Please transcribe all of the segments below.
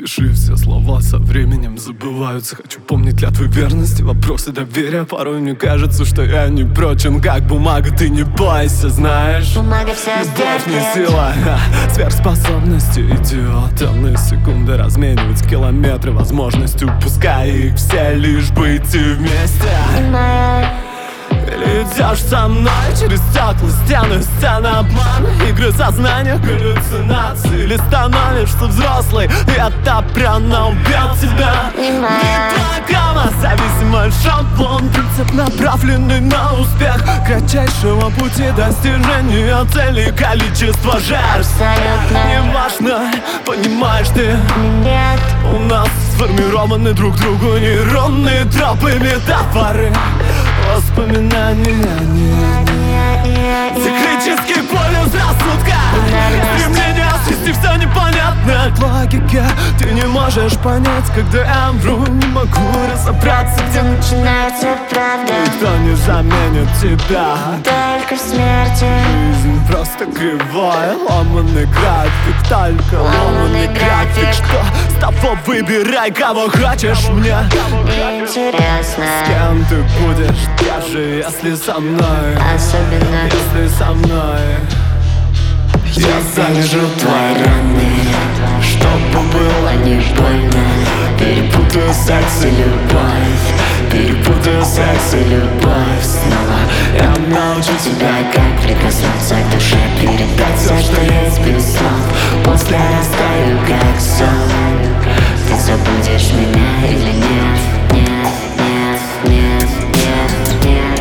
Пиши, все слова со временем забываются. Хочу помнить клятвы верности, вопросы доверия. Порой мне кажется, что я не прочен, как бумага. Ты не бойся, знаешь, бумага вся любовь не сила, сверхспособности идиота. На секунды разменивать километры возможностью. Пускай их все, лишь быть и вместе. Или идешь со мной через стекла, стены, сцены обмана, игры сознания, галлюцинации. Или становишься взрослый, и это прямо убьет тебя. Не программа, зависимый шаблон, принцип, направленный на успех кратчайшего пути достижения цели, количество жертв абсолютно не важно, понимаешь ты? нет. У нас сформированы друг другу нейронные тропы, метафоры, воспоминания, циклический полюс рассудка, стремление свести все непонятно к логике. Ты не можешь понять, когда я вру, не могу разобраться, где Начинается правда никто не заменит тебя. только в смерти. Жизнь просто кривая, ломаный график, только ломаный график. Что с того выбирай, кого хочешь мне. Интересно, С кем ты будешь, даже если со мной, особенно если со мной. Я залежу твои раны, чтобы было не больно. Перепутаю секс и любовь, перепутаю секс и любовь снова. Я научу тебя, как прикоснуться к душе, передать все, что есть без слов. После растаю, как сон. Ты забудешь меня или нет? Нет, нет, нет, нет, нет.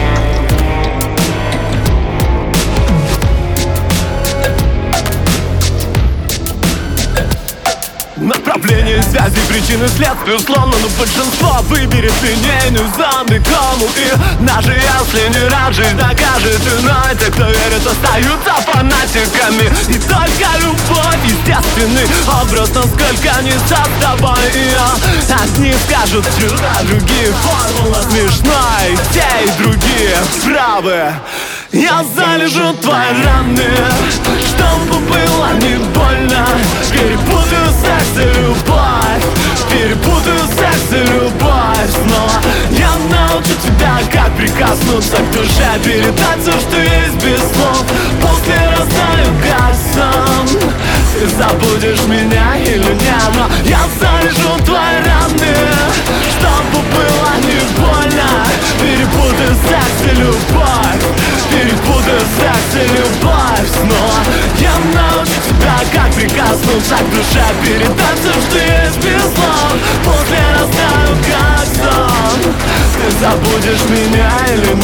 Направление связи, причины, следствия, условно, но большинство выберет линейную замыкому. И даже если не раз жизнь накажет иной, те, кто верит, остаются фанатиками. И только любовь, естественный образ, насколько не с тобой и я. Одни скажут чудо, другие формула смешной, те и другие правы. Я залежу твои раны, чтобы было не больно. Перепутаю секс и любовь, перепутаю секс и любовь снова. Я научу тебя, как прикоснуться к душе, передать все, что есть без слов. После растаю, как сон. Ты забудешь меня или нет? Но я залежу твои раны, чтобы было не больно. Перепутаю секс и любовь, перепутаю секс и любовь снова. Я научу тебя, как прикоснуться к душе, передать все, что есть без слов. После растаю, как сон. Ты забудешь меня или